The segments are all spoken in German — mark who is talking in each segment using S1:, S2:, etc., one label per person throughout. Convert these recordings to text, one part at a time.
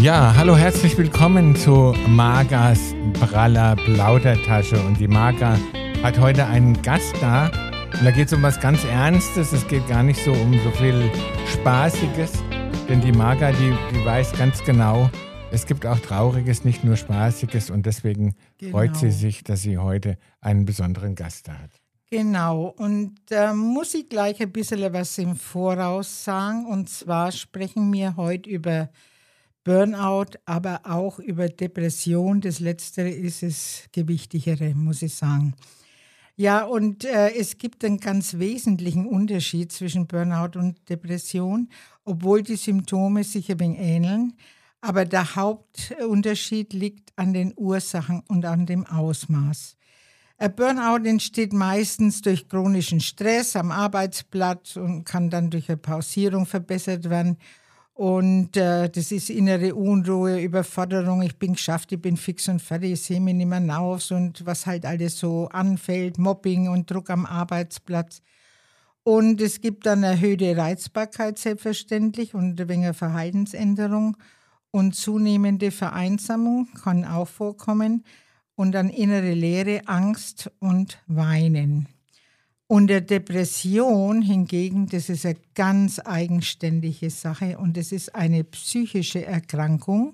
S1: Ja, hallo, herzlich willkommen zu Margas praller Plaudertasche. Und die Marga hat heute einen Gast da. Und da geht es um was ganz Ernstes. Es geht gar nicht so um so viel Spaßiges. Denn die Marga, die weiß ganz genau, es gibt auch Trauriges, nicht nur Spaßiges. Und deswegen freut sie sich, dass sie heute einen besonderen Gast da hat.
S2: Genau, und da muss ich gleich ein bisschen was im Voraus sagen. Und zwar sprechen wir heute über Burnout, aber auch über Depression. Das Letztere ist das Gewichtigere, muss ich sagen. Ja, und es gibt einen ganz wesentlichen Unterschied zwischen Burnout und Depression, obwohl die Symptome sich ein wenig ähneln. Aber der Hauptunterschied liegt an den Ursachen und an dem Ausmaß. Ein Burnout entsteht meistens durch chronischen Stress am Arbeitsplatz und kann dann durch eine Pausierung verbessert werden. Und das ist innere Unruhe, Überforderung, ich bin geschafft, ich bin fix und fertig, ich sehe mich nicht mehr aus und was halt alles so anfällt, Mobbing und Druck am Arbeitsplatz. Und es gibt dann erhöhte Reizbarkeit selbstverständlich und ein wenig Verhaltensänderung und zunehmende Vereinsamung kann auch vorkommen und dann innere Leere, Angst und Weinen. Unter Depression hingegen, das ist eine ganz eigenständige Sache und das ist eine psychische Erkrankung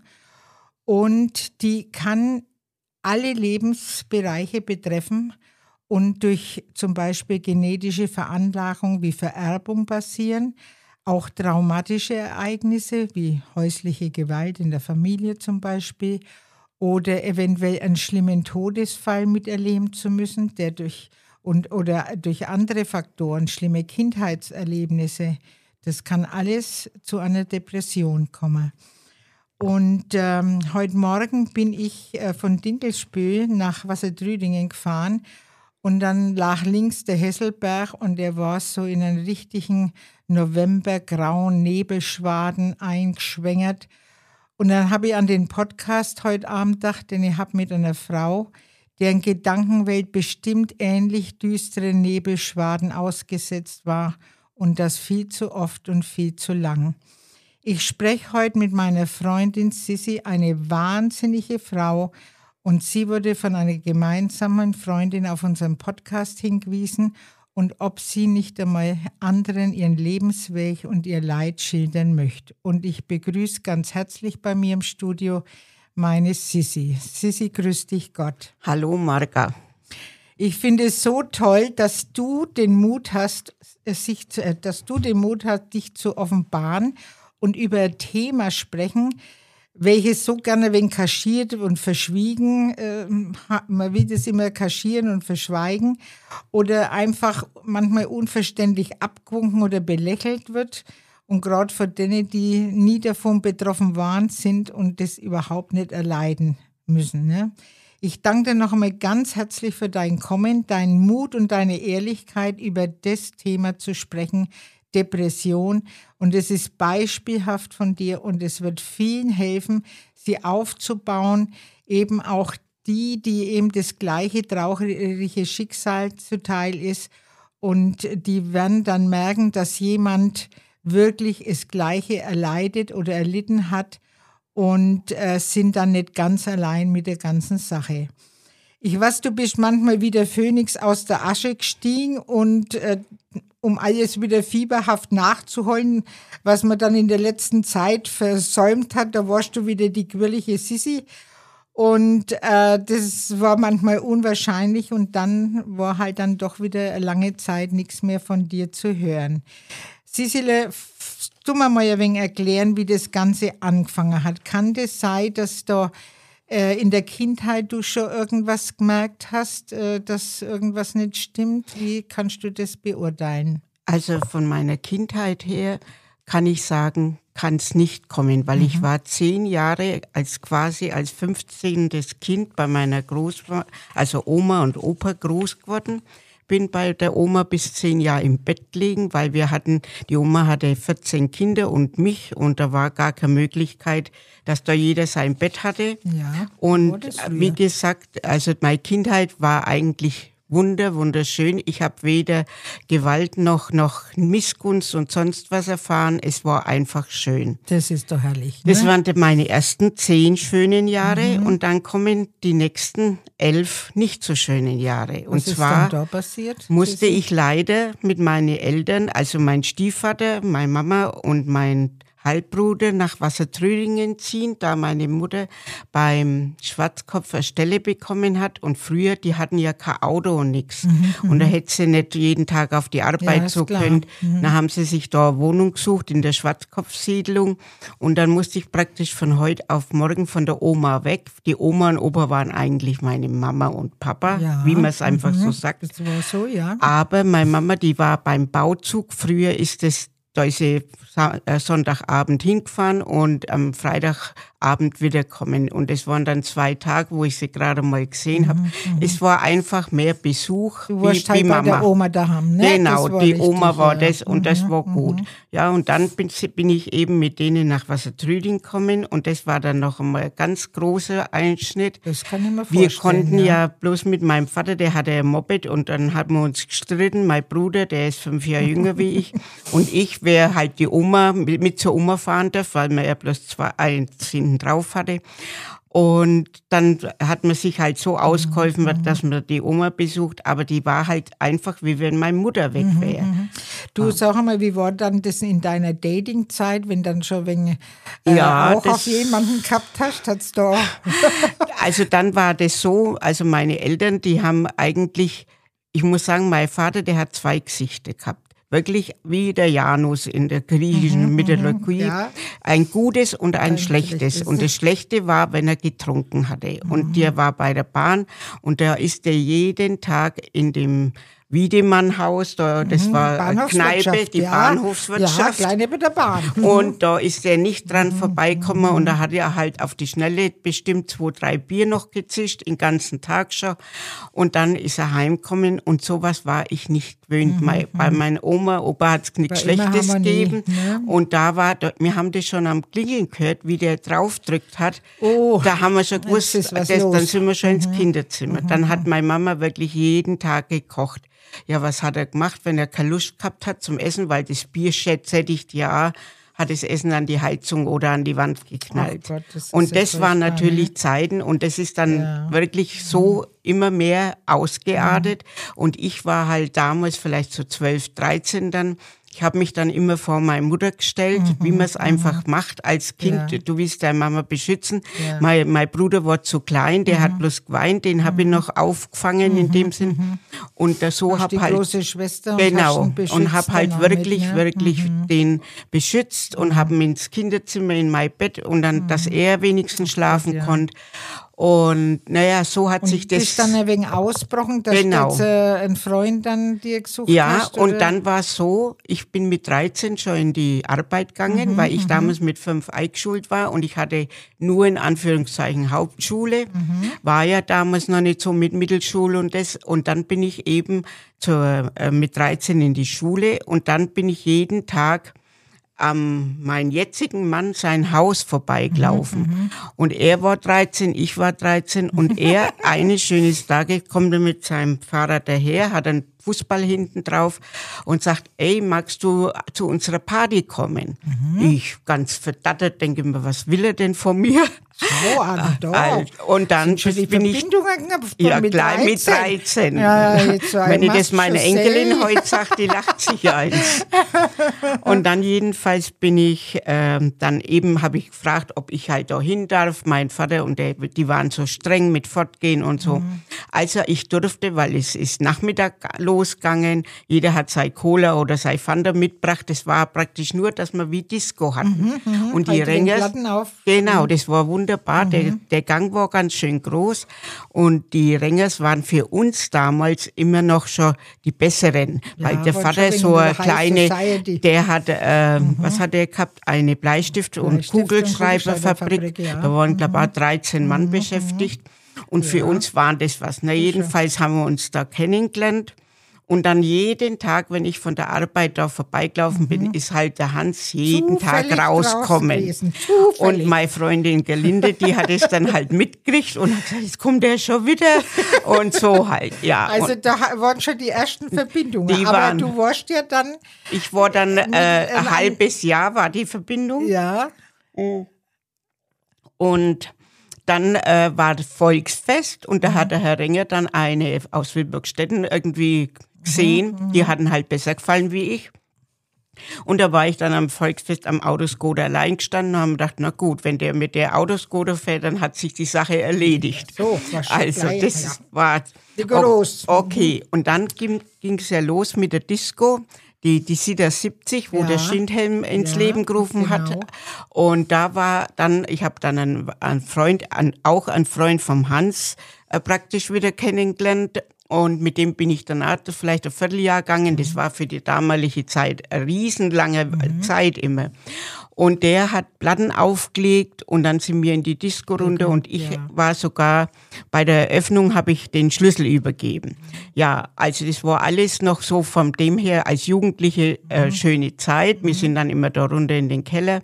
S2: und die kann alle Lebensbereiche betreffen und durch zum Beispiel genetische Veranlagung wie Vererbung passieren, auch traumatische Ereignisse wie häusliche Gewalt in der Familie zum Beispiel oder eventuell einen schlimmen Todesfall miterleben zu müssen, der oder durch andere Faktoren, schlimme Kindheitserlebnisse, das kann alles zu einer Depression kommen. Und heute Morgen bin ich von Dinkelsbühl nach Wassertrüdingen gefahren und dann lag links der Hesselberg und der war so in einen richtigen novembergrauen Nebelschwaden eingeschwängert. Und dann habe ich an den Podcast heute Abend gedacht, denn ich habe mit einer Frau, deren Gedankenwelt bestimmt ähnlich düsteren Nebelschwaden ausgesetzt war und das viel zu oft und viel zu lang. Ich spreche heute mit meiner Freundin Sissi, eine wahnsinnige Frau, und sie wurde von einer gemeinsamen Freundin auf unseren Podcast hingewiesen und ob sie nicht einmal anderen ihren Lebensweg und ihr Leid schildern möchte. Und ich begrüße ganz herzlich bei mir im Studio meine Sissi. Sissi, grüß dich Gott.
S3: Hallo Marga.
S2: Ich finde es so toll, dass du den Mut hast, dich zu offenbaren und über ein Thema sprechen, welches so gerne ein wenig kaschiert und verschwiegen, man will das immer kaschieren und verschweigen oder einfach manchmal unverständlich abgewunken oder belächelt wird. Und gerade für denen, die nie davon betroffen waren, sind und das überhaupt nicht erleiden müssen. Ne? Ich danke dir noch einmal ganz herzlich für dein Kommen, deinen Mut und deine Ehrlichkeit, über das Thema zu sprechen, Depression. Und es ist beispielhaft von dir und es wird vielen helfen, sie aufzubauen, eben auch die eben das gleiche traurige Schicksal zuteil ist. Und die werden dann merken, dass jemand wirklich das Gleiche erleidet oder erlitten hat und sind dann nicht ganz allein mit der ganzen Sache. Ich weiß, du bist manchmal wie der Phönix aus der Asche gestiegen und um alles wieder fieberhaft nachzuholen, was man dann in der letzten Zeit versäumt hat, da warst du wieder die quirlige Sissi. Und das war manchmal unwahrscheinlich und dann war halt dann doch wieder eine lange Zeit nichts mehr von dir zu hören. Sissile, du mir mal ein wenig erklären, wie das Ganze angefangen hat. Kann das sein, dass da in der Kindheit du schon irgendwas gemerkt hast, dass irgendwas nicht stimmt? Wie kannst du das beurteilen?
S3: Also von meiner Kindheit her kann ich sagen, kann es nicht kommen, weil ich war 10 Jahre quasi als 15. Kind bei meiner also Oma und Opa groß geworden. Bin bei der Oma bis 10 Jahre im Bett liegen, weil die Oma hatte 14 Kinder und mich und da war gar keine Möglichkeit, dass da jeder sein Bett hatte.
S2: Ja,
S3: und wie gesagt, also meine Kindheit war eigentlich wunderschön. Ich habe weder Gewalt noch Missgunst und sonst was erfahren. Es war einfach schön.
S2: Das ist doch herrlich. Ne?
S3: Das waren meine ersten 10 schönen Jahre und dann kommen die nächsten 11 nicht so schönen Jahre. Und
S2: was ist
S3: zwar
S2: dann da passiert?
S3: musste ich leider mit meinen Eltern, also mein Stiefvater, meine Mama und mein Halbbruder nach Wassertrödingen ziehen, da meine Mutter beim Schwarzkopf eine Stelle bekommen hat. Und früher, die hatten ja kein Auto und nichts. Und da hätte sie nicht jeden Tag auf die Arbeit so können. Dann haben sie sich da eine Wohnung gesucht in der Schwarzkopfsiedlung. Und dann musste ich praktisch von heute auf morgen von der Oma weg. Die Oma und Opa waren eigentlich meine Mama und Papa, wie man es einfach so sagt.
S2: Das war so, ja.
S3: Aber meine Mama, die war beim Bauzug. Früher da ist sie Sonntagabend hingefahren und am Freitagabend wiederkommen. Und es waren dann 2 Tage, wo ich sie gerade mal gesehen habe. Es war einfach mehr Besuch
S2: Du warst
S3: wie
S2: halt
S3: Mama.
S2: bei der Oma daheim, ne?
S3: Genau, die
S2: richtig,
S3: Oma war
S2: ja.
S3: das und das war gut. Ja, und dann bin ich eben mit denen nach Wassertröding gekommen und das war dann noch einmal ein ganz großer Einschnitt.
S2: Das kann ich mir vorstellen.
S3: Wir konnten ja bloß mit meinem Vater, der hatte ein Moped und dann haben wir uns gestritten. Mein Bruder, der ist 5 Jahre jünger wie ich und ich wäre halt die Oma, mit zur Oma fahren darf, weil man ja bloß 1 hinten drauf hatte. Und dann hat man sich halt so ausgeholfen, dass man die Oma besucht, aber die war halt einfach, wie wenn meine Mutter weg wäre.
S2: Du, sag einmal, wie war dann das in deiner Datingzeit, wenn dann schon wegen auch auf jemanden gehabt hast? Hat's da
S3: Also dann war das so, also meine Eltern, die haben eigentlich, ich muss sagen, mein Vater, der hat 2 Gesichter gehabt. Wirklich wie der Janus in der griechischen Mythologie.
S2: ja.
S3: Ein gutes und ein schlechtes. Und das Schlechte war, wenn er getrunken hatte. Und der war bei der Bahn und da ist er jeden Tag in dem Wiedemann-Haus, das war eine Kneipe, die Bahnhofswirtschaft.
S2: Ja, kleine bei der Bahn.
S3: Und da ist er nicht dran vorbeigekommen und da hat er halt auf die Schnelle bestimmt 2, 3 Bier noch gezischt, den ganzen Tag schon. Und dann ist er heimgekommen und sowas war ich nicht gewöhnt. Bei meiner Opa hat es nichts Schlechtes gegeben.
S2: Ne?
S3: Und wir haben das schon am Klingeln gehört, wie der draufgedrückt hat.
S2: Oh,
S3: da haben wir schon gewusst, dann sind wir schon ins Kinderzimmer. Dann hat meine Mama wirklich jeden Tag gekocht. Ja, was hat er gemacht, wenn er keine Lust gehabt hat zum Essen, weil das Bier sättigt ja, hat das Essen an die Heizung oder an die Wand geknallt.
S2: Gott,
S3: und das waren natürlich Zeiten und das ist dann wirklich so immer mehr ausgeartet. Und ich war halt damals vielleicht so 12, 13 dann. Ich habe mich dann immer vor meine Mutter gestellt, wie man es einfach macht als Kind.
S2: Ja.
S3: Du willst deine Mama beschützen.
S2: Ja.
S3: Mein Bruder war zu klein, der hat bloß geweint, den habe ich noch aufgefangen in dem Sinn. Und so habe
S2: die
S3: halt
S2: große Schwester und
S3: genau
S2: hast ihn
S3: und habe halt
S2: dann
S3: wirklich
S2: mit,
S3: den beschützt und habe ihn ins Kinderzimmer in mein Bett und dann, dass er wenigstens schlafen konnte. Und naja, so hat sich das...
S2: Ist dann ein wenig ausgebrochen, dass
S3: Genau.
S2: du jetzt einen Freund dann dir gesucht hast?
S3: Ja, und dann war es so, ich bin mit 13 schon in die Arbeit gegangen, weil ich damals mit 5 eingeschult war und ich hatte nur in Anführungszeichen Hauptschule, war ja damals noch nicht so mit Mittelschule und das. Und dann bin ich eben mit 13 in die Schule und dann bin ich jeden Tag meinen jetzigen Mann sein Haus vorbeigelaufen. Und er war 13, ich war 13 und er, eines schönes Tages, kommt er mit seinem Fahrrad daher, hat einen Fußball hinten drauf und sagt, ey, magst du zu unserer Party kommen? Ich ganz verdattert denke mir, was will er denn von mir?
S2: So,
S3: Und dann bin ich ja
S2: mit
S3: gleich
S2: 13.
S3: mit 13.
S2: Ja, jetzt
S3: Wenn ich das meiner
S2: schon
S3: Enkelin
S2: sehen.
S3: heute sage, die lacht sich eins. Und dann jedenfalls bin ich, dann eben habe ich gefragt, ob ich halt da hin darf. Mein Vater und die waren so streng mit Fortgehen und so. Also ich durfte, weil es ist Nachmittag losgegangen. Jeder hat sein Cola oder sein Fanta mitgebracht. Das war praktisch nur, dass wir wie Disco hatten. Und die
S2: Halt den
S3: Rängers,
S2: Platten auf.
S3: genau, das war wunderbar. Der Gang war ganz schön groß und die Rängers waren für uns damals immer noch schon die besseren, weil der
S2: waren
S3: Vater
S2: schon
S3: so
S2: wegen
S3: eine
S2: der High
S3: kleine,
S2: Society.
S3: der hat, was hat er gehabt? Eine Bleistift- und
S2: Bleistift- und
S3: Kugelschreiberfabrik.
S2: Kugelschreiberfabrik, ja.
S3: Da waren, glaube ich, auch 13 Mann beschäftigt. Und für uns waren das was. Na, jedenfalls haben wir uns da kennengelernt. Und dann jeden Tag, wenn ich von der Arbeit da vorbeigelaufen bin, ist halt der Hans jeden
S2: Zufällig
S3: Tag rausgekommen. Und meine Freundin Gelinde, die hat es dann halt mitgekriegt und hat gesagt, jetzt kommt der schon wieder und so halt, ja.
S2: Also
S3: und
S2: da waren schon die ersten Verbindungen.
S3: Die
S2: aber
S3: waren,
S2: du warst ja dann...
S3: Ich war dann ein halbes Jahr war die Verbindung.
S2: Ja.
S3: Und dann war das Volksfest und da hat der Herr Renger dann eine aus Wilburgstetten irgendwie gesehen. Die hatten halt besser gefallen wie ich. Und da war ich dann am Volksfest am Autoscooter allein gestanden und haben gedacht, na gut, wenn der mit der Autoscooter fährt, dann hat sich die Sache erledigt.
S2: So, war schon
S3: also
S2: gleich,
S3: das war
S2: groß.
S3: Okay. Und dann ging es ja los mit der Disco. Die Sida 70, wo der Schindhelm ins Leben gerufen hat. Und da war dann, ich habe dann einen Freund, auch einen Freund vom Hans praktisch wieder kennengelernt. Und mit dem bin ich danach vielleicht ein Vierteljahr gegangen. Das war für die damalige Zeit eine riesenlange Zeit immer. Und der hat Platten aufgelegt und dann sind wir in die Disco runter und ich war sogar, bei der Eröffnung habe ich den Schlüssel übergeben. Ja, also das war alles noch so von dem her als Jugendliche schöne Zeit. Wir sind dann immer da runter in den Keller.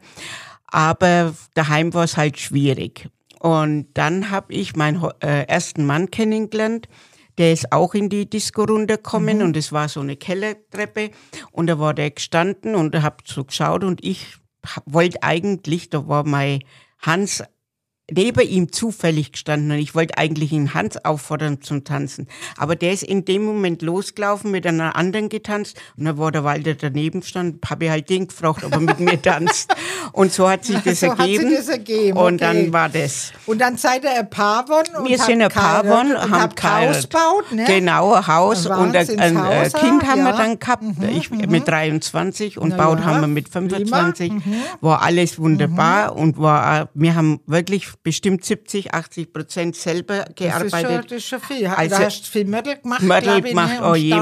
S3: Aber daheim war es halt schwierig. Und dann habe ich meinen ersten Mann kennengelernt. Der ist auch in die Disco runtergekommen und es war so eine Kellertreppe und da war der gestanden und er hat so geschaut und ich wollte eigentlich, da war mein Hans neben ihm zufällig gestanden und ich wollte eigentlich den Hans auffordern zum Tanzen. Aber der ist in dem Moment losgelaufen, mit einer anderen getanzt und dann war der Walter daneben gestanden, habe ich halt den gefragt, ob er mit mir tanzt. Und so hat sich das ergeben. Und dann war das.
S2: Und dann seid ihr ein Paar geworden?
S3: Wir sind ein Paar geworden, haben
S2: ein Haus gebaut, ne?
S3: Genau, ein Haus und ein Kind haben wir dann gehabt. Ich mit 23 und baut haben wir mit 25. War alles wunderbar und wir haben wirklich bestimmt 70-80% selber gearbeitet.
S2: Das ist schon viel.
S3: Also,
S2: du hast viel Mörtel gemacht,
S3: oh je,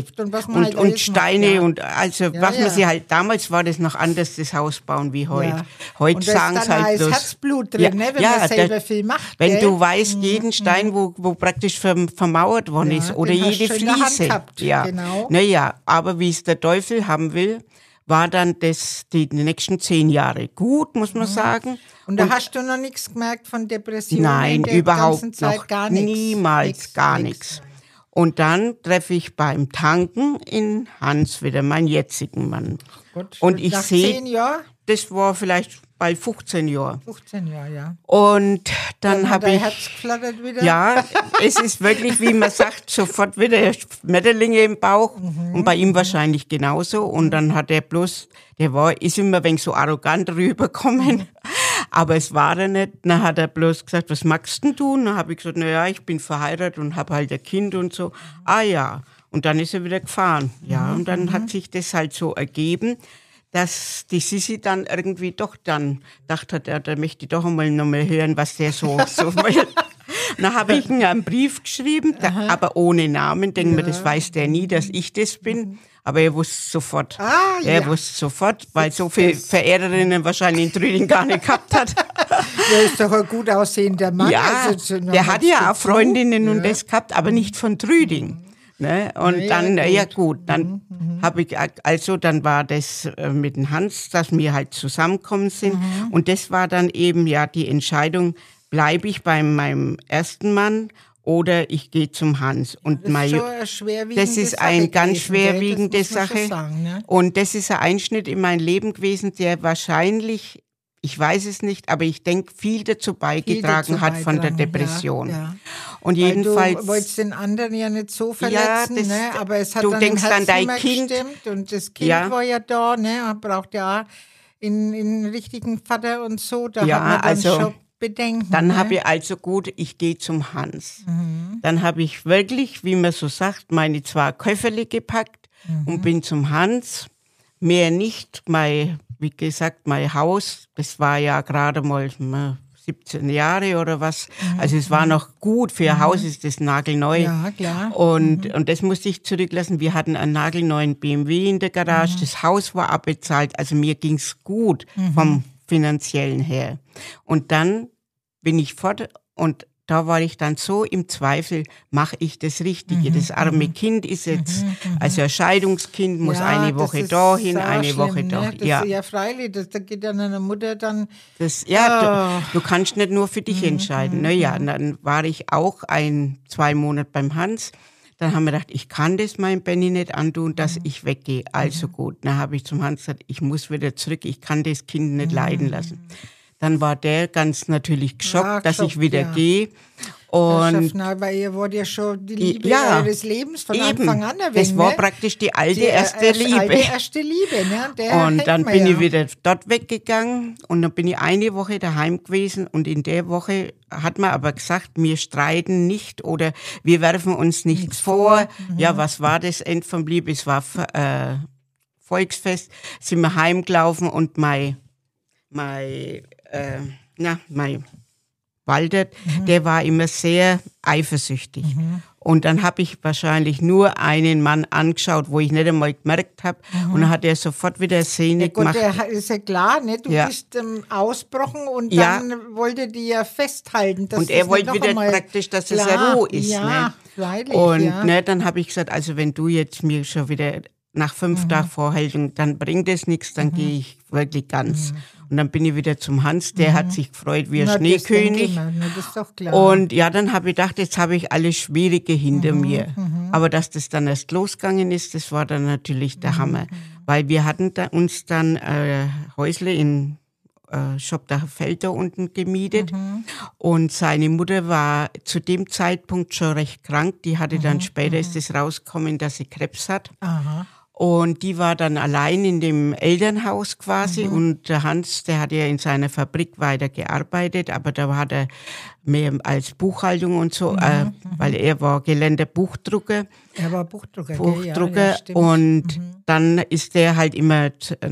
S3: und Steine und was man
S2: ja.
S3: sich halt, damals war das noch anders, das Haus bauen wie heute.
S2: Ja.
S3: Heute sagen es halt bloß.
S2: Herzblut drin, ne, wenn man selber viel macht.
S3: Wenn du weißt, jeden Stein, wo praktisch vermauert worden ist oder jede Fliese.
S2: Genau.
S3: Naja, aber wie es der Teufel haben will, war dann die nächsten 10 Jahre gut, muss man sagen.
S2: Und da hast du noch nichts gemerkt von Depressionen?
S3: Nein, überhaupt
S2: ganzen Zeit
S3: noch
S2: gar nichts.
S3: Niemals, gar nichts. Und dann treffe ich beim Tanken in Hans wieder, meinen jetzigen Mann.
S2: Gott,
S3: und ich sehe,
S2: 10 Jahre?
S3: Das war vielleicht bald 15 Jahre.
S2: 15 Jahre, ja.
S3: Und dann habe ich...
S2: Herz geflattert wieder?
S3: Ja, es ist wirklich, wie man sagt, sofort wieder Schmetterlinge im Bauch. Und bei ihm wahrscheinlich genauso. Und dann hat er bloß, ist immer ein wenig so arrogant rübergekommen. Aber es war er nicht. Dann hat er bloß gesagt, was magst denn du? Und dann habe ich gesagt, naja, ich bin verheiratet und habe halt ein Kind und so. Ah ja. Und dann ist er wieder gefahren. Ja, und dann hat sich das halt so ergeben, dass die Sissi dann irgendwie doch dann dachte, da möchte ich doch einmal noch mal hören, was der so will. Dann habe ich ihm einen Brief geschrieben, aber ohne Namen. Denke mir, das weiß der nie, dass ich das bin. Aber er wusste sofort. Er wusste sofort, weil so viele Verehrerinnen wahrscheinlich in Trüding gar nicht gehabt hat.
S2: Der ist doch ein gut aussehender Mann.
S3: Ja,
S2: also,
S3: der hat ja auch Freundinnen und das gehabt, aber nicht von Trüding. Ne? Und dann, dann habe ich, dann war das mit dem Hans, dass wir halt zusammengekommen sind. Und das war dann eben die Entscheidung, bleibe ich bei meinem ersten Mann oder ich gehe zum Hans. Und das ist eine ganz schwerwiegende Sache.
S2: Sagen, ne?
S3: Und das ist ein Einschnitt in mein Leben gewesen, der wahrscheinlich, ich weiß es nicht, aber ich denke, viel dazu beigetragen hat von der Depression.
S2: Ja.
S3: Und jedenfalls.
S2: Du wolltest den anderen ja nicht so verletzen, ne? Aber es hat
S3: du
S2: dann
S3: denkst
S2: im Herzen
S3: an dein
S2: immer
S3: Kind.
S2: Gestimmt und das Kind war ja da, ne? Und braucht ja auch einen richtigen Vater und so. Da hat man dann schon Bedenken.
S3: Dann
S2: ne?
S3: habe ich ich gehe zum Hans. Dann habe ich wirklich, wie man so sagt, meine 2 Köfferle gepackt und bin zum Hans. Mehr nicht, wie gesagt, mein Haus, das war ja gerade mal 17 Jahre oder was. Also es war noch gut, für ein Haus ist das nagelneu.
S2: Ja, klar.
S3: Und das musste ich zurücklassen. Wir hatten einen nagelneuen BMW in der Garage, das Haus war abbezahlt, also mir ging's gut vom Finanziellen her. Und dann bin ich fort und da war ich dann so im Zweifel, mache ich das Richtige? Das arme Kind ist jetzt, also ein Scheidungskind, muss eine Woche dahin, eine Woche da.
S2: Das ist ja freilich, da geht dann eine Mutter dann...
S3: Du kannst nicht nur für dich entscheiden. Naja, dann war ich auch 2 Monate beim Hans. Dann haben wir gedacht, ich kann das meinem Benni nicht antun, dass ich weggehe. Also gut, dann habe ich zum Hans gesagt, ich muss wieder zurück, ich kann das Kind nicht leiden lassen. Dann war der ganz natürlich geschockt, dass ich wieder gehe. Und
S2: weil ihr wollt ja schon die Liebe eures Lebens von Anfang an erwähnen.
S3: Das war praktisch die alte erste Liebe.
S2: Ne?
S3: Und dann bin ich wieder dort weggegangen und dann bin ich eine Woche daheim gewesen und in der Woche hat man aber gesagt, wir streiten nicht oder wir werfen uns nichts vor. Ja, was war das End vom Liebe? Es war Volksfest, sind wir heimgelaufen und mein Walter, der war immer sehr eifersüchtig. Und dann habe ich wahrscheinlich nur einen Mann angeschaut, wo ich nicht einmal gemerkt habe. Und dann hat er sofort wieder Szene gemacht.
S2: Der ist ja klar, ne? Du bist ausgebrochen und dann wollte die ja festhalten.
S3: Und er wollte wieder praktisch, dass es eine Ruhe ist.
S2: Ja, freilich.
S3: Und dann habe ich gesagt, also wenn du jetzt mir schon wieder nach 5 Tagen Vorhaltung, dann bringt es nichts, dann gehe ich wirklich ganz. Und dann bin ich wieder zum Hans, der hat sich gefreut wie ein Schneekönig.
S2: Das ist doch klar.
S3: Und ja, dann habe ich gedacht, jetzt habe ich alles Schwierige hinter mir. Aber dass das dann erst losgegangen ist, das war dann natürlich der Hammer. Weil wir hatten uns dann Häusle in Schopdacher-Feld unten gemietet. Und seine Mutter war zu dem Zeitpunkt schon recht krank. Die hatte dann später, ist es rausgekommen, dass sie Krebs hat. Und die war dann allein in dem Elternhaus quasi. Und der Hans, der hat ja in seiner Fabrik weiter gearbeitet, aber da hat er mehr als Buchhaltung und so, weil er war gelernter Buchdrucker.
S2: Er war Buchdrucker. Ja,
S3: und dann ist der halt immer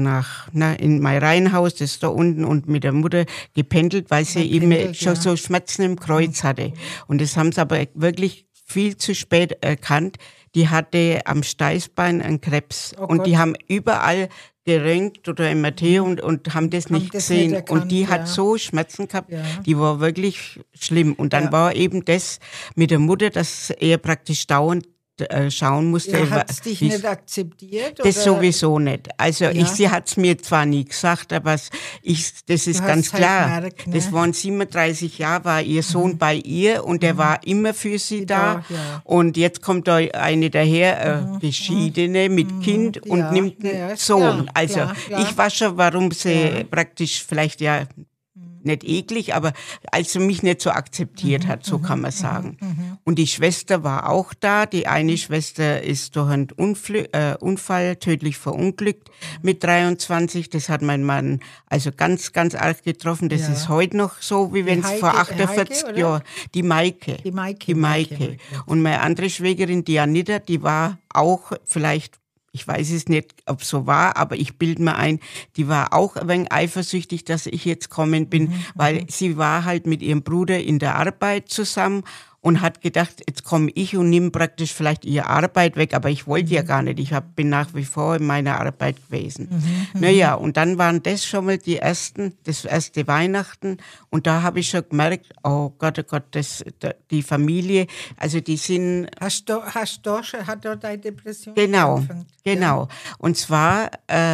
S3: in mein Reihenhaus, das ist da unten, und mit der Mutter gependelt, weil sie eben schon so Schmerzen im Kreuz hatte. Und das haben sie aber wirklich viel zu spät erkannt. Die hatte am Steißbein einen Krebs. Und die haben überall geröntgt oder MRT und haben das nicht gesehen. Nicht erkannt, und die hat so Schmerzen gehabt, die war wirklich schlimm. Und dann war eben das mit der Mutter, dass er praktisch dauernd schauen musste.
S2: Hat es dich nicht akzeptiert?
S3: Das sowieso nicht. Also sie hat es mir zwar nie gesagt, aber das ist ganz klar. Gemerkt, ne? Das waren 37 Jahre, war ihr Sohn bei ihr und der war immer für sie da. Ja. Und jetzt kommt da eine daher, Geschiedene mit Kind und nimmt einen Sohn. Klar, ich weiß schon, warum sie praktisch vielleicht nicht eklig, aber also mich nicht so akzeptiert hat, so kann man sagen. Und die Schwester war auch da. Die eine Schwester ist durch einen Unfall tödlich verunglückt mit 23. Das hat mein Mann also ganz, ganz arg getroffen. Das ist heute noch so, wie wenn es vor 48 Jahren. Die Maike. Und meine andere Schwägerin, die Anita, die war auch vielleicht, ich weiß es nicht, ob es so war, aber ich bilde mir ein, die war auch ein wenig eifersüchtig, dass ich jetzt gekommen bin, weil sie war halt mit ihrem Bruder in der Arbeit zusammen und hat gedacht, jetzt komme ich und nimm praktisch vielleicht ihre Arbeit weg, aber ich wollte ja gar nicht. Ich bin nach wie vor in meiner Arbeit gewesen. Naja, und dann waren das schon mal das erste Weihnachten und da habe ich schon gemerkt, oh Gott, die Familie, also die sind...
S2: Hat dort deine Depression
S3: angefangen? Genau. Und zwar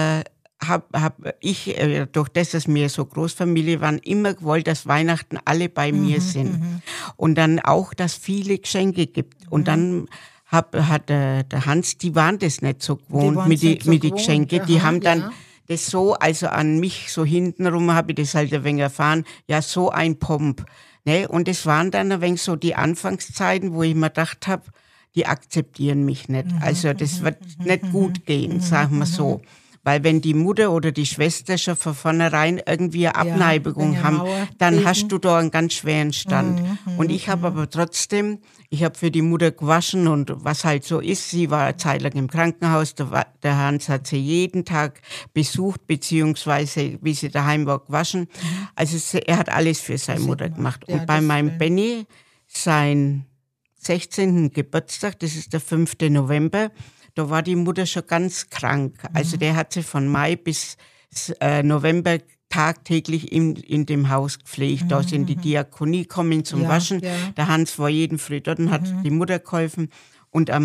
S3: hab ich, durch das, dass wir so Großfamilie waren, immer gewollt, dass Weihnachten alle bei mir sind. Und dann auch, dass viele Geschenke gibt. Und dann hat der Hans, die waren das nicht so gewohnt mit die Geschenke. Die haben dann das so, also an mich so hintenrum habe ich das halt ein wenig erfahren, ja, so ein Pomp. Ne? Und das waren dann ein wenig so die Anfangszeiten, wo ich mir gedacht habe, die akzeptieren mich nicht. Also das wird nicht gut gehen, sagen wir so. Weil wenn die Mutter oder die Schwester schon von vornherein irgendwie eine Abneigung haben, dann hast du da einen ganz schweren Stand. Und ich habe aber trotzdem, ich habe für die Mutter gewaschen und was halt so ist, sie war eine Zeit lang im Krankenhaus, der Hans hat sie jeden Tag besucht, beziehungsweise wie sie daheim war, gewaschen. Also er hat alles für seine Mutter gemacht. Und bei meinem Benni, sein 16. Geburtstag, das ist der 5. November, da war die Mutter schon ganz krank. Also der hat sie von Mai bis November tagtäglich in dem Haus gepflegt. Da sind die Diakonie gekommen zum Waschen. Ja. Der Hans war jeden Früh dort und hat die Mutter geholfen. Und am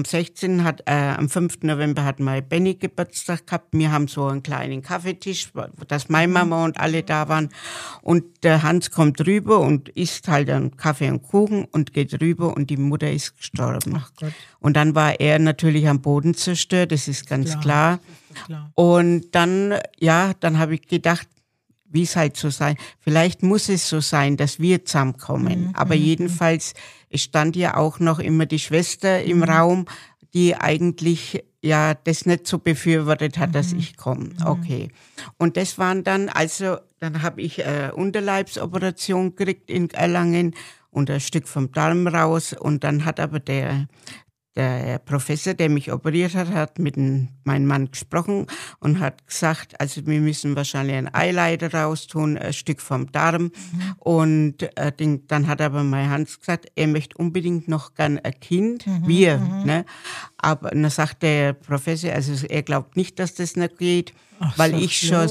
S3: 5. November hat meine Benny Geburtstag gehabt. Wir haben so einen kleinen Kaffeetisch, dass meine Mama und alle da waren. Und der Hans kommt rüber und isst halt einen Kaffee und Kuchen und geht rüber und die Mutter ist gestorben. Ach Gott. Und dann war er natürlich am Boden zerstört, das ist ganz klar. Und dann habe ich gedacht, wie es halt so sein. Vielleicht muss es so sein, dass wir zusammenkommen. Aber jedenfalls, es stand ja auch noch immer die Schwester im Raum, die eigentlich ja das nicht so befürwortet hat, dass ich komme. Okay. Und das waren dann habe ich eine Unterleibsoperation gekriegt in Erlangen und ein Stück vom Darm raus. Und dann hat aber der Professor, der mich operiert hat mit meinem Mann gesprochen und hat gesagt, also wir müssen wahrscheinlich einen Eileiter raustun, ein Stück vom Darm. Und dann hat aber mein Hans gesagt, er möchte unbedingt noch gern ein Kind, ne? Aber dann sagt der Professor, also er glaubt nicht, dass das nicht geht. Ach, weil ich schon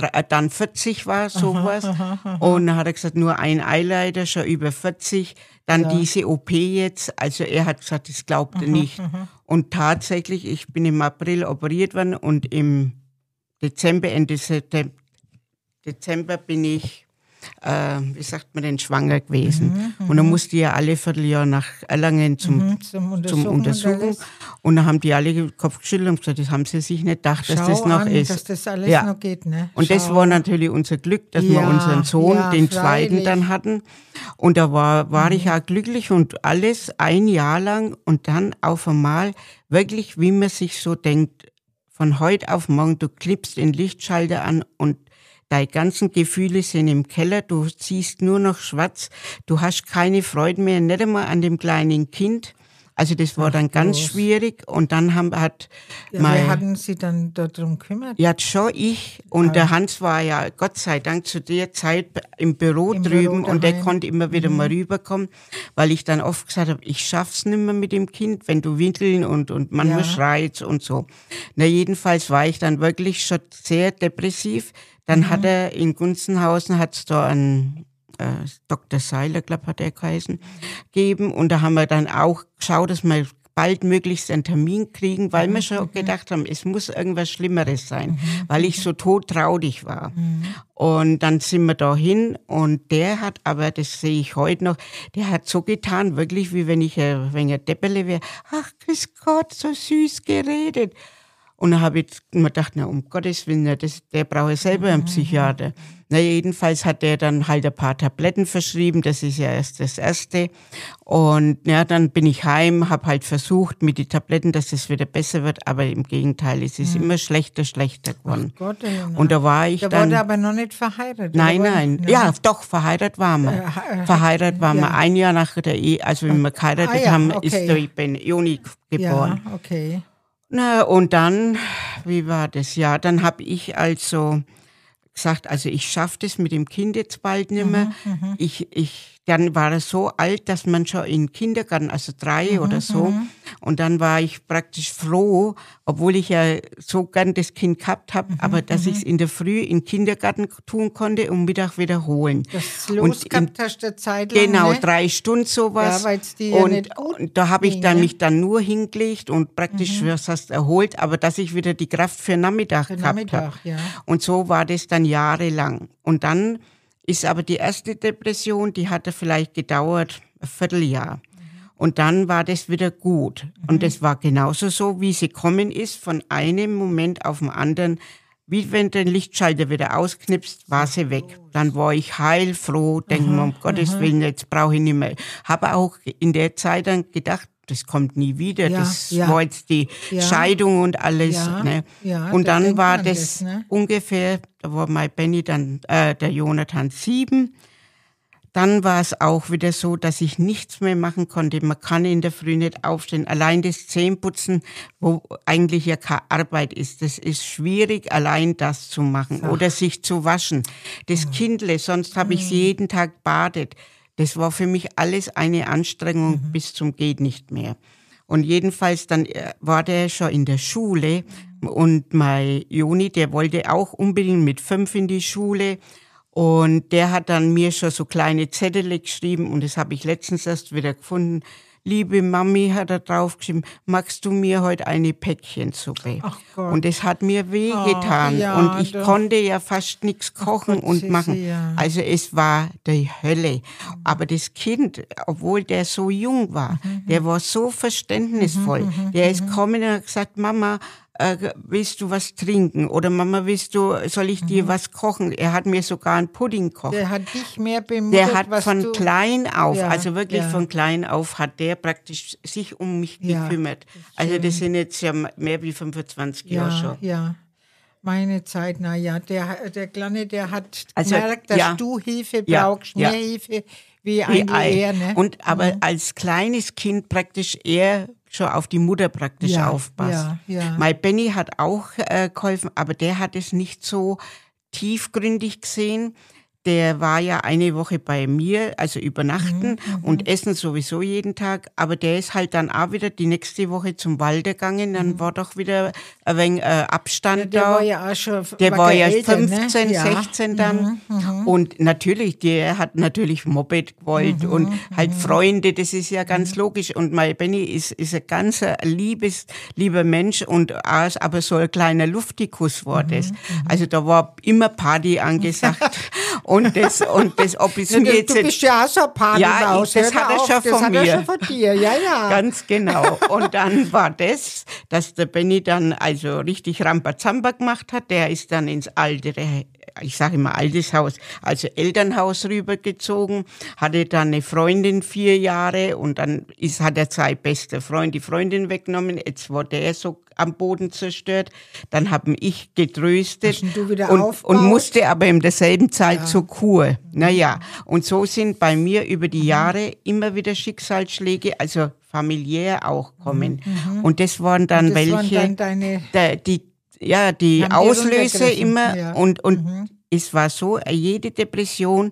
S3: 40 war, sowas. Und dann hat er gesagt, nur ein Eileiter, schon über 40. Dann diese OP jetzt. Also er hat gesagt, das glaubt er nicht. Und tatsächlich, ich bin im April operiert worden und im Dezember, Ende Dezember bin ich, schwanger gewesen. Und dann musste ich ja alle Vierteljahr nach Erlangen zum Untersuchen. Und dann haben die alle den Kopf geschüttelt und gesagt, das haben sie sich nicht gedacht, dass das noch ist.
S2: Dass das alles noch geht, ne?
S3: Und das war natürlich unser Glück, dass wir unseren Sohn, den zweiten, dann hatten. Und da war ich auch glücklich und alles ein Jahr lang und dann auf einmal wirklich, wie man sich so denkt, von heute auf morgen, du klippst den Lichtschalter an und deine ganzen Gefühle sind im Keller, du siehst nur noch schwarz, du hast keine Freude mehr, nicht einmal an dem kleinen Kind. Also das war dann ganz schwierig und dann
S2: wer hatten Sie dann darum gekümmert?
S3: Ja, schon ich und der Hans war ja Gott sei Dank zu der Zeit im Büro drüben und der konnte immer wieder mal rüberkommen, weil ich dann oft gesagt habe, ich schaff's nicht mehr mit dem Kind, wenn du Windeln und manchmal schreit und so. Na jedenfalls war ich dann wirklich schon sehr depressiv. Dann hat er in Gunzenhausen, hat's da einen Dr. Seiler, glaube hat er geheißen, gegeben. Und da haben wir dann auch geschaut, dass wir baldmöglichst einen Termin kriegen, weil wir schon gedacht haben, es muss irgendwas Schlimmeres sein, weil ich so todtraurig war. Und dann sind wir da hin und der hat aber, das sehe ich heute noch, der hat so getan, wirklich wie wenn ich ein Depperle wäre. Ach, grüß Gott, so süß geredet. Und dann habe ich mir gedacht, na, um Gottes Willen, der braucht ja selber einen Psychiater. Na, jedenfalls hat der dann halt ein paar Tabletten verschrieben, das ist ja erst das Erste. Und ja, dann bin ich heim, habe halt versucht mit den Tabletten, dass es wieder besser wird, aber im Gegenteil, es ist immer schlechter geworden.
S2: Ach Gott,
S3: und da war ich
S2: da
S3: dann...
S2: wurde aber noch nicht verheiratet.
S3: Nein. Ja, doch, verheiratet waren wir. Verheiratet waren wir ein Jahr nach der Ehe, also wenn wir geheiratet haben, ist der Joni geboren.
S2: Ja, okay.
S3: Na, und dann, wie war das? Ja, dann habe ich also gesagt, also ich schaffe das mit dem Kind jetzt bald nicht mehr. Dann war er so alt, dass man schon in den Kindergarten, also 3 oder so. Und dann war ich praktisch froh, obwohl ich ja so gern das Kind gehabt habe, aber dass ich es in der Früh in den Kindergarten tun konnte und Mittag wiederholen.
S2: Das los gehabt hast du Zeit lang,
S3: genau,
S2: ne?
S3: 3 Stunden sowas.
S2: Ja, weil's die ja nicht gut
S3: und da habe ich dann mich dann nur hingelegt und praktisch was hast erholt, aber dass ich wieder die Kraft für Nachmittag gehabt habe.
S2: Ja.
S3: Und so war das dann jahrelang. Und dann ist aber die erste Depression, die hatte vielleicht gedauert ein Vierteljahr. Und dann war das wieder gut. Und das war genauso so, wie sie gekommen ist, von einem Moment auf den anderen. Wie wenn du den Lichtschalter wieder ausknipst, war sie weg. Dann war ich heilfroh, denke mir, um Gottes Willen, jetzt brauche ich nicht mehr. Habe auch in der Zeit dann gedacht, das kommt nie wieder. Das war jetzt die Scheidung und alles. Ne?
S2: Ja,
S3: und dann war das ungefähr, da war mein Benny dann, der Jonathan 7. Dann war es auch wieder so, dass ich nichts mehr machen konnte. Man kann in der Früh nicht aufstehen. Allein das Zähneputzen, wo eigentlich ja keine Arbeit ist, das ist schwierig, allein das zu machen. Oder sich zu waschen. Das Kindle, sonst habe ich jeden Tag badet. Das war für mich alles eine Anstrengung bis zum geht nicht mehr. Und jedenfalls dann war der schon in der Schule und mein Joni, der wollte auch unbedingt mit 5 in die Schule. Und der hat dann mir schon so kleine Zettel geschrieben und das habe ich letztens erst wieder gefunden. Liebe Mami, hat er draufgeschrieben, magst du mir heute eine Päckchensuppe?
S2: Ach Gott.
S3: Und es hat mir wehgetan.
S2: Ja,
S3: und ich
S2: doch.
S3: konnte ja fast nichts kochen
S2: Gott,
S3: und
S2: Sissi,
S3: machen.
S2: ja.
S3: Also es war die Hölle. Aber das Kind, obwohl der so jung war, der war so verständnisvoll. Der ist gekommen und hat gesagt, Mama, willst du was trinken? Oder Mama, soll ich dir was kochen? Er hat mir sogar einen Pudding gekocht.
S2: Der hat dich mehr bemüht,
S3: Der hat
S2: was
S3: von
S2: du...
S3: klein auf,
S2: Ja,
S3: also wirklich
S2: ja.
S3: von klein auf, hat der praktisch sich um mich
S2: Ja,
S3: gekümmert.
S2: das ist
S3: Also
S2: schön.
S3: das sind jetzt ja mehr wie 25 Jahre
S2: Ja,
S3: schon.
S2: ja. Meine Zeit, der Kleine, der hat
S3: Also,
S2: gemerkt, dass
S3: ja.
S2: du Hilfe
S3: Ja,
S2: brauchst,
S3: ja.
S2: mehr Hilfe wie eigentlich er. Ne?
S3: Und aber als kleines Kind praktisch eher schon auf die Mutter praktisch
S2: Ja,
S3: aufpasst.
S2: ja.
S3: Mein Benny hat auch geholfen, aber der hat es nicht so tiefgründig gesehen. Der war ja eine Woche bei mir, also übernachten und essen sowieso jeden Tag. Aber der ist halt dann auch wieder die nächste Woche zum Wald gegangen. Dann war doch wieder ein wenig Abstand
S2: Der
S3: da.
S2: war ja auch schon
S3: Der war ja
S2: älter,
S3: 15,
S2: ne? Ja.
S3: 16 dann. Und natürlich, der hat natürlich Moped gewollt und halt Freunde, das ist ja ganz logisch. Und mein Benny ist ein ganz lieber Mensch und auch aber so ein kleiner Luftikus war das. Also da war immer Party angesagt. Und das, ob es mir jetzt...
S2: Du bist ja auch so ein Partymaus.
S3: Ja, das hat er schon von mir.
S2: Das hat er schon von dir, ja.
S3: Ganz genau. Und dann war das, dass der Benny dann also richtig Rambazamba gemacht hat. Der ist dann ins ich sage immer altes Haus, also Elternhaus rübergezogen, hatte dann eine Freundin 4 Jahre und dann hat er sein bester Freund die Freundin weggenommen. Jetzt war der so am Boden zerstört. Dann habe ich getröstet
S2: Hast du wieder
S3: und
S2: aufgebaut?
S3: musste aber in derselben Zeit zur Kur. Naja, und so sind bei mir über die Jahre immer wieder Schicksalsschläge, also familiär auch kommen. Und das waren dann
S2: Das
S3: welche,
S2: waren dann deine...
S3: die
S2: Haben die
S3: Auslöser
S2: runtergegriffen,
S3: immer
S2: ja.
S3: und es war so, jede Depression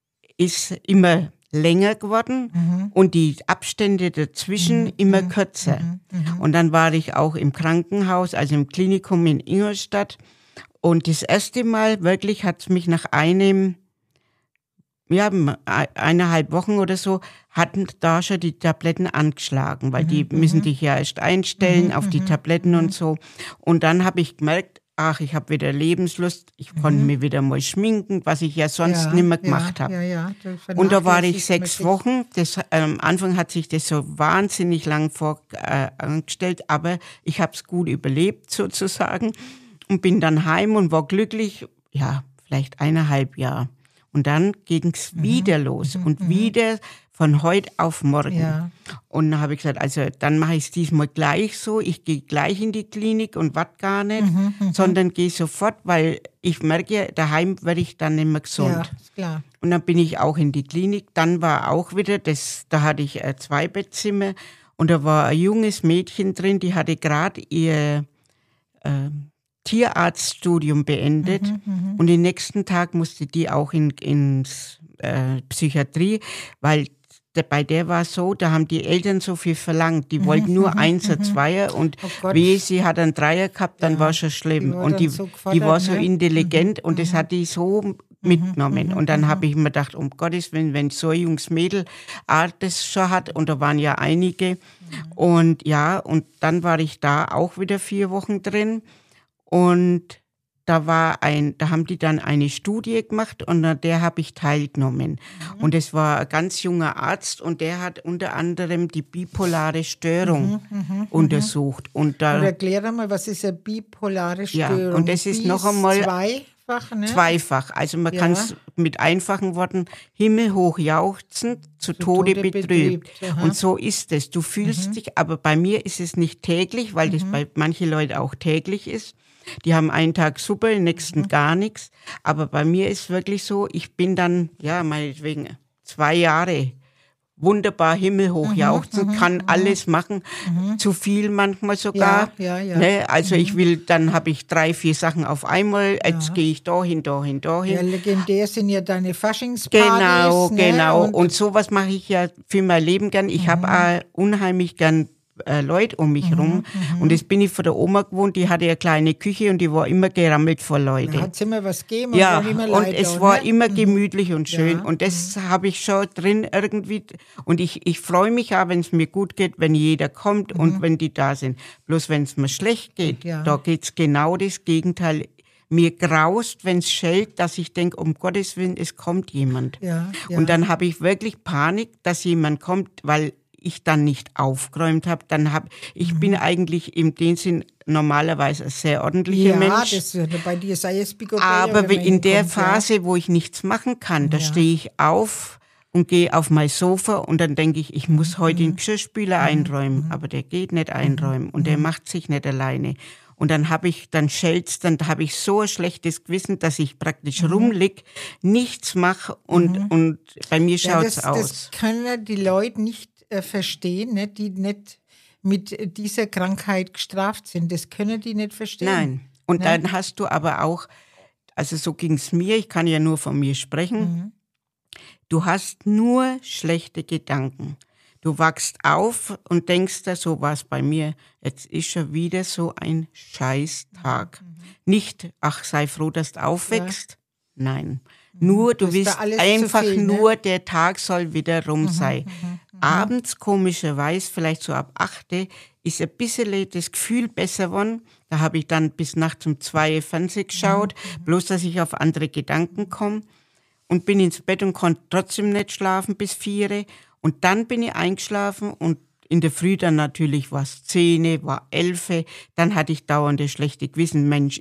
S3: ist immer länger geworden und die Abstände dazwischen immer kürzer. Und dann war ich auch im Krankenhaus, also im Klinikum in Ingolstadt und das erste Mal wirklich hat es mich nach 1,5 Wochen oder so, hatten da schon die Tabletten angeschlagen, weil die müssen dich ja erst einstellen auf die Tabletten und so. Und dann habe ich gemerkt, ich habe wieder Lebenslust, ich konnte mich wieder mal schminken, was ich ja sonst nicht mehr gemacht habe.
S2: Ja.
S3: Und da war ich 6 Wochen. Am Anfang hat sich das so wahnsinnig lang angestellt, aber ich habe es gut überlebt sozusagen und bin dann heim und war glücklich, vielleicht 1,5 Jahre. Und dann ging es wieder los und wieder von heute auf morgen.
S2: Ja.
S3: Und dann habe ich gesagt, also dann mache ich es diesmal gleich so. Ich gehe gleich in die Klinik und warte gar nicht, sondern gehe sofort, weil ich merke, daheim werde ich dann nicht mehr gesund.
S2: Ja, ist klar.
S3: Und dann bin ich auch in die Klinik. Dann war auch wieder, da hatte ich 2 Bettzimmer und da war ein junges Mädchen drin, die hatte gerade ihr Tierarztstudium beendet und den nächsten Tag musste die auch ins Psychiatrie, weil bei der war es so, da haben die Eltern so viel verlangt, die wollten nur 1er, 2er und
S2: Gott.
S3: wehe, sie hat einen 3er gehabt, dann war schon schlimm.
S2: Die war
S3: Und
S2: dann
S3: die
S2: so
S3: die war
S2: gefordert,
S3: so
S2: ne?
S3: intelligent und das hat die so mitgenommen. Und dann habe ich mir gedacht, um Gottes Willen, wenn so ein junges Mädel das schon hat, und da waren ja einige. Und und dann war ich da auch wieder 4 Wochen drin. Und da haben die dann eine Studie gemacht und an der habe ich teilgenommen. Und es war ein ganz junger Arzt und der hat unter anderem die bipolare Störung untersucht. Und
S2: erklär einmal, was ist eine bipolare Störung?
S3: Ja, und das ist noch einmal
S2: zweifach, ne?
S3: Zweifach. Also man kann es mit einfachen Worten himmelhoch jauchzend, zu Tode betrübt. Und so ist es. Du fühlst dich, aber bei mir ist es nicht täglich, weil das bei manchen Leuten auch täglich ist. Die haben einen Tag super, den nächsten gar nichts. Aber bei mir ist wirklich so, ich bin dann, meinetwegen 2 Jahre wunderbar himmelhoch jauchzen, kann alles machen, zu viel manchmal sogar.
S2: Ja.
S3: Ne? Also dann habe ich 3, 4 Sachen auf einmal, jetzt gehe ich dahin.
S2: Ja, legendär sind ja deine Faschingspartys.
S3: Genau. Und sowas mache ich ja für mein Leben gern. Ich habe auch unheimlich gern Leute um mich rum. Und das bin ich von der Oma gewohnt, die hatte eine kleine Küche und die war immer gerammelt vor Leute.
S2: Da hat es immer was gegeben
S3: ja,
S2: und immer
S3: und
S2: Leute
S3: es
S2: da,
S3: war
S2: ne?
S3: immer gemütlich und schön.
S2: Ja.
S3: Und das habe ich schon drin irgendwie. Und ich freue mich auch, wenn es mir gut geht, wenn jeder kommt und wenn die da sind. Bloß wenn es mir schlecht geht, da geht's genau das Gegenteil. Mir graust, wenn es schellt, dass ich denke, um Gottes Willen, es kommt jemand.
S2: Ja.
S3: Und dann habe ich wirklich Panik, dass jemand kommt, weil ich dann nicht aufgeräumt habe. Ich bin eigentlich in dem Sinn normalerweise ein sehr ordentlicher Mensch.
S2: Ja, das bei dir sei es Bigoteria.
S3: Aber in der Phase, wo ich nichts machen kann, da stehe ich auf und gehe auf mein Sofa und dann denke ich muss heute den Geschirrspüler einräumen. Aber der geht nicht einräumen und der macht sich nicht alleine. Und dann habe ich so ein schlechtes Gewissen, dass ich praktisch rumlieg, nichts mache und bei mir schaut's aus.
S2: Das können die Leute nicht verstehen, ne, die nicht mit dieser Krankheit gestraft sind. Das können die nicht verstehen.
S3: Nein. Und dann hast du aber auch, also so ging's mir, ich kann ja nur von mir sprechen, du hast nur schlechte Gedanken. Du wachst auf und denkst da, so war es bei mir, jetzt ist schon wieder so ein Scheißtag. Nicht, ach, sei froh, dass du aufwächst. Ja. Nein. Nur, du willst einfach viel, ne? Nur, der Tag soll wieder rum sein. Abends, komischerweise, vielleicht so ab 8, ist ein bisschen das Gefühl besser geworden. Da habe ich dann bis nachts um 2 Fernsehen geschaut, bloß, dass ich auf andere Gedanken komme. Und bin ins Bett und konnte trotzdem nicht schlafen bis 4. Und dann bin ich eingeschlafen und in der Früh dann natürlich war es 10, war 11. Dann hatte ich dauernd das schlechte Gewissen. Mensch,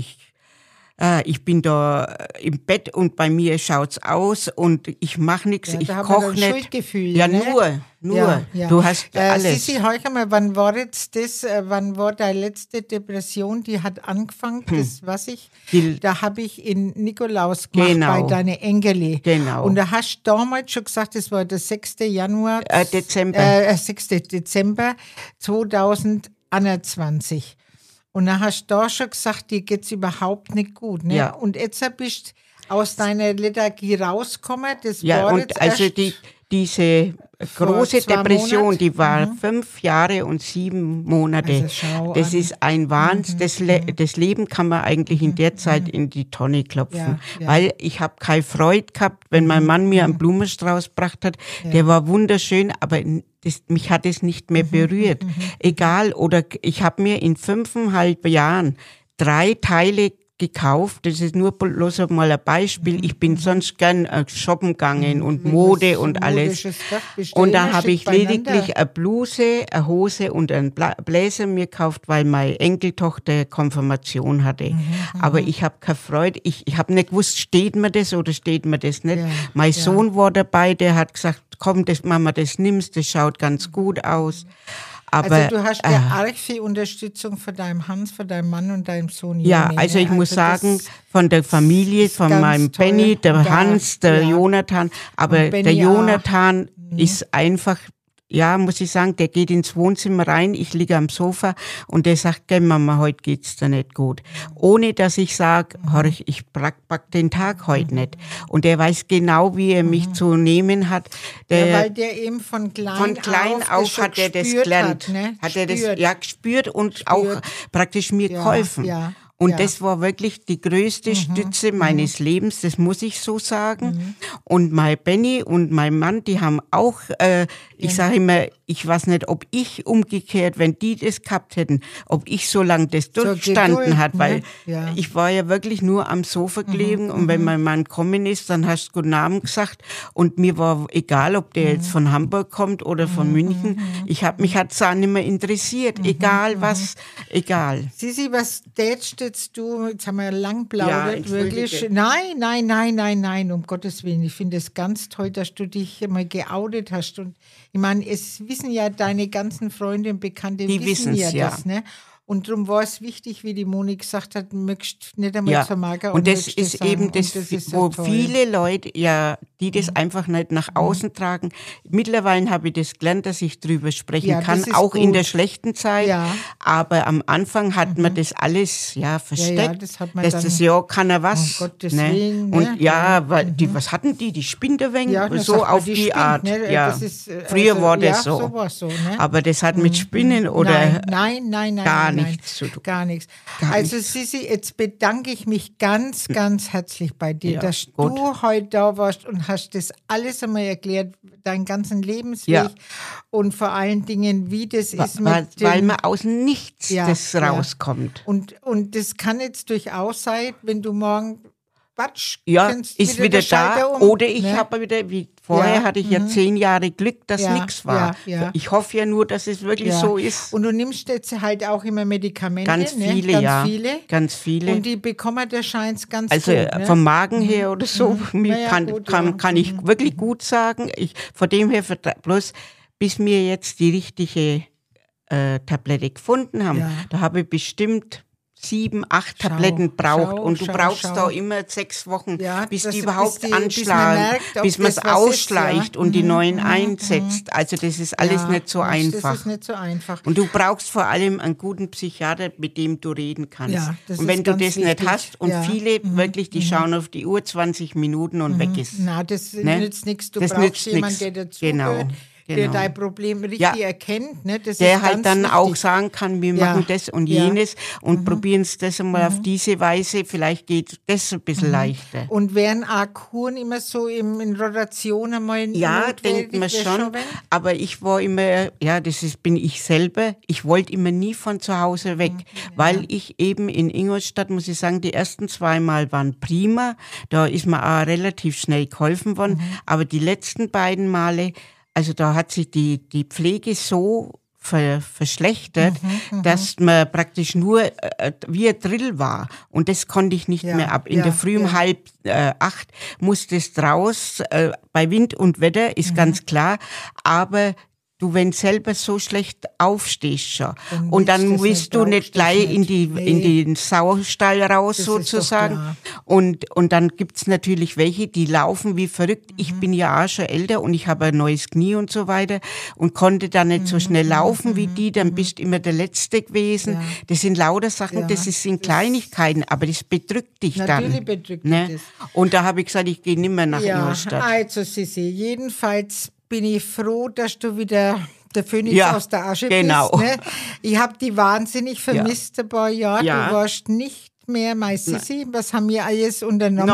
S3: ich bin da im Bett und bei mir schaut's aus und ich mache nichts, ich koche nicht.
S2: Schuldgefühl,
S3: ja,
S2: ne?
S3: nur. Ja. Du hast alles.
S2: Sissi, hör mal, wann war jetzt das? Wann war deine letzte Depression? Die hat angefangen, das weiß ich. Da habe ich in Nikolaus gemacht bei deinen Engeli.
S3: Genau.
S2: Und da hast du damals schon gesagt, das war der 6. Januar.
S3: Dezember.
S2: 6. Dezember 2021. Und dann hast du da schon gesagt, dir geht's überhaupt nicht gut. Ne?
S3: Ja.
S2: Und jetzt bist du aus deiner Lethargie rausgekommen. Das
S3: ja,
S2: war
S3: und
S2: jetzt
S3: also
S2: erst
S3: diese große
S2: 2
S3: Depression,
S2: Monate.
S3: die war 5 Jahre und 7 Monate.
S2: Also
S3: das ist ein Wahnsinn. Das Leben kann man eigentlich in der Zeit in die Tonne klopfen.
S2: Ja.
S3: Weil ich habe keine Freude gehabt, wenn mein Mann mir einen Blumenstrauß gebracht hat. Der war wunderschön, aber mich hat es nicht mehr berührt. Egal, oder ich habe mir in 5,5 Jahren 3 Teile gekauft. Das ist nur bloß mal ein Beispiel. Ich bin sonst gern shoppen gegangen und Mode und alles. Und da habe ich lediglich eine Bluse, eine Hose und einen Bläser mir gekauft, weil meine Enkeltochter Konfirmation hatte. Aber ich habe keine Freude. Ich habe nicht gewusst, steht mir das oder steht mir das nicht. Mein Sohn war dabei, der hat gesagt, komm, Mama, das nimmst, das schaut ganz gut aus. Aber,
S2: also du hast ja arg viel Unterstützung von deinem Hans, von deinem Mann und deinem Sohn.
S3: Ja, also ich muss sagen, von der Familie, von meinem
S2: toll.
S3: Benny, der Hans, der Jonathan. Aber der Jonathan ist einfach, ja, muss ich sagen, der geht ins Wohnzimmer rein, ich liege am Sofa und der sagt, gell Mama, heute geht's dir nicht gut. Ohne dass ich sage, ich pack den Tag heute nicht. Und der weiß genau, wie er mich zu nehmen hat.
S2: Weil der eben von klein auf
S3: hat er das gelernt. Hat er das gespürt und auch praktisch mir geholfen.
S2: Ja.
S3: Und das war wirklich die größte Stütze meines Lebens, das muss ich so sagen. Und mein Benny und mein Mann, die haben auch, ich sage immer, ich weiß nicht, ob ich umgekehrt, wenn die das gehabt hätten, ob ich so lange das durchgestanden hat, weil ich war ja wirklich nur am Sofa gelegen und wenn mein Mann gekommen ist, dann hast du guten Abend gesagt und mir war egal, ob der jetzt von Hamburg kommt oder von München, mich hat es auch nicht mehr interessiert, egal was, egal.
S2: Sissi, was tätst jetzt du, jetzt haben wir lang plaudert, wirklich. Nein, um Gottes Willen, ich finde es ganz toll, dass du dich mal geoutet hast und ich meine, es wissen ja deine ganzen Freunde und Bekannte, die wissen ja das, ne? Und darum war es wichtig, wie die Moni gesagt hat, möchtest nicht einmal zur Marga.
S3: Und das ist eben das, wo viele Leute ja die das einfach nicht nach außen tragen. Mittlerweile habe ich das gelernt, dass ich drüber sprechen kann, auch
S2: gut.
S3: In der schlechten Zeit.
S2: Ja.
S3: Aber am Anfang hat man das alles versteckt.
S2: Das hat man
S3: dass
S2: dann,
S3: das ja keiner was.
S2: Um Gottes Willen,
S3: Und weil was hatten die? Die Spinderwänge? So auf die Art.
S2: Ne?
S3: Ja.
S2: Das ist,
S3: Früher war das so.
S2: So war's so, ne?
S3: Aber das hat mit Spinnen oder
S2: nein,
S3: gar nichts zu tun.
S2: Gar nichts. Also Sissi, jetzt bedanke ich mich ganz, ganz herzlich bei dir, dass du heute da warst und hast das alles einmal erklärt, deinen ganzen Lebensweg und vor allen Dingen, wie das ist
S3: weil man aus nichts das rauskommt.
S2: Und das kann jetzt durchaus sein, wenn du morgen
S3: ist wieder da. Oder ich habe wieder, wie vorher hatte ich 10 Jahre Glück, dass nichts war. Ich hoffe ja nur, dass es wirklich so ist.
S2: Und du nimmst jetzt halt auch immer Medikamente.
S3: Ganz viele, Ganz viele.
S2: Und die bekommen der Scheins ganz
S3: also
S2: gut. Also
S3: vom Magen her oder so, kann ich wirklich gut sagen. Von dem her, bloß bis wir jetzt die richtige Tablette gefunden haben, da habe ich bestimmt 7, 8 Tabletten braucht und du brauchst da immer 6 Wochen, bis die überhaupt anschlagen, bis man es ausschleicht und die neuen einsetzt. Also das ist alles nicht so einfach.
S2: Das ist nicht so einfach.
S3: Und du brauchst vor allem einen guten Psychiater, mit dem du reden kannst.
S2: Ja,
S3: und wenn du das nicht hast und viele wirklich, die schauen auf die Uhr 20 Minuten und weg ist.
S2: Na, das nützt nichts. Du brauchst jemanden, der dazu der dein Problem richtig erkennt. Ne? Das
S3: der
S2: ist
S3: halt
S2: ganz
S3: dann
S2: wichtig.
S3: auch sagen kann, wir machen das und jenes und probieren es das einmal auf diese Weise, vielleicht geht das ein bisschen leichter.
S2: Und wären auch Kuren immer so in Rotation einmal
S3: denkt man schon, aber ich war immer, bin ich selber, ich wollte immer nie von zu Hause weg, weil ich eben in Ingolstadt, muss ich sagen, die ersten 2 Mal waren prima, da ist mir auch relativ schnell geholfen worden, aber die letzten 2 Male, also da hat sich die Pflege so verschlechtert, dass man praktisch nur wie ein Drill war. Und das konnte ich nicht mehr ab. In der Früh um 7:30 musste es raus, bei Wind und Wetter, ist ganz klar. Aber du, wenn selber so schlecht aufstehst schon und dann willst du nicht gleich in den Saustall raus das sozusagen und dann gibt's natürlich welche, die laufen wie verrückt. Ich bin ja auch schon älter und ich habe ein neues Knie und so weiter und konnte dann nicht so schnell laufen wie die, dann bist immer der Letzte gewesen. Das sind lauter Sachen, das sind Kleinigkeiten, aber das bedrückt dich dann.
S2: Natürlich bedrückt dich das.
S3: Und da habe ich gesagt, ich gehe nicht mehr nach Ingolstadt.
S2: Also Sissi, jedenfalls bin ich froh, dass du wieder der Phönix aus der Asche bist. Ne? Ich habe die wahnsinnig vermisst ein paar Jahre. Du warst nicht mehr mein Sissi. Was haben wir alles unternommen?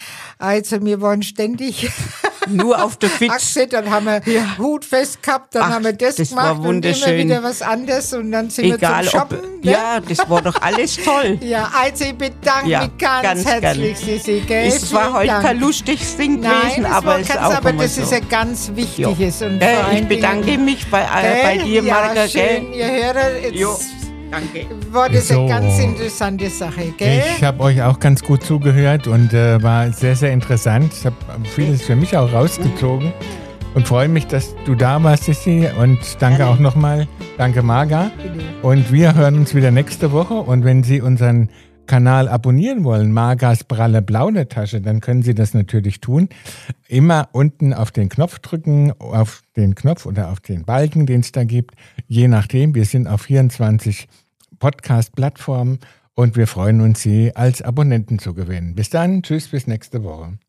S2: Also wir waren ständig
S3: nur auf der Fitz.
S2: Achse, dann haben wir Hut fest gehabt, dann haben wir das gemacht
S3: war wunderschön.
S2: Und immer wieder was anderes und dann sind wir zum Shoppen.
S3: Ja, das war doch alles toll.
S2: Ja, also ich bedanke mich ganz herzlich, Sissi.
S3: Es war heute kein lustiges Ding gewesen, aber es ist auch
S2: aber das ist ein ganz wichtiges. Und
S3: ich bedanke mich bei dir, Marga.
S2: Schön, ihr Hörer. Jetzt
S3: danke.
S2: War das eine ganz interessante Sache, gell?
S1: Ich habe euch auch ganz gut zugehört und war sehr, sehr interessant. Ich habe vieles für mich auch rausgezogen und freue mich, dass du da warst, Sissi. Und danke auch nochmal. Danke, Marga. Und wir hören uns wieder nächste Woche. Und wenn Sie unseren Kanal abonnieren wollen, Margas pralle Plaudertasche, dann können Sie das natürlich tun. Immer unten auf den Knopf drücken, auf den Knopf oder auf den Balken, den es da gibt. Je nachdem, wir sind auf 24 Podcast-Plattformen und wir freuen uns, Sie als Abonnenten zu gewinnen. Bis dann, tschüss, bis nächste Woche.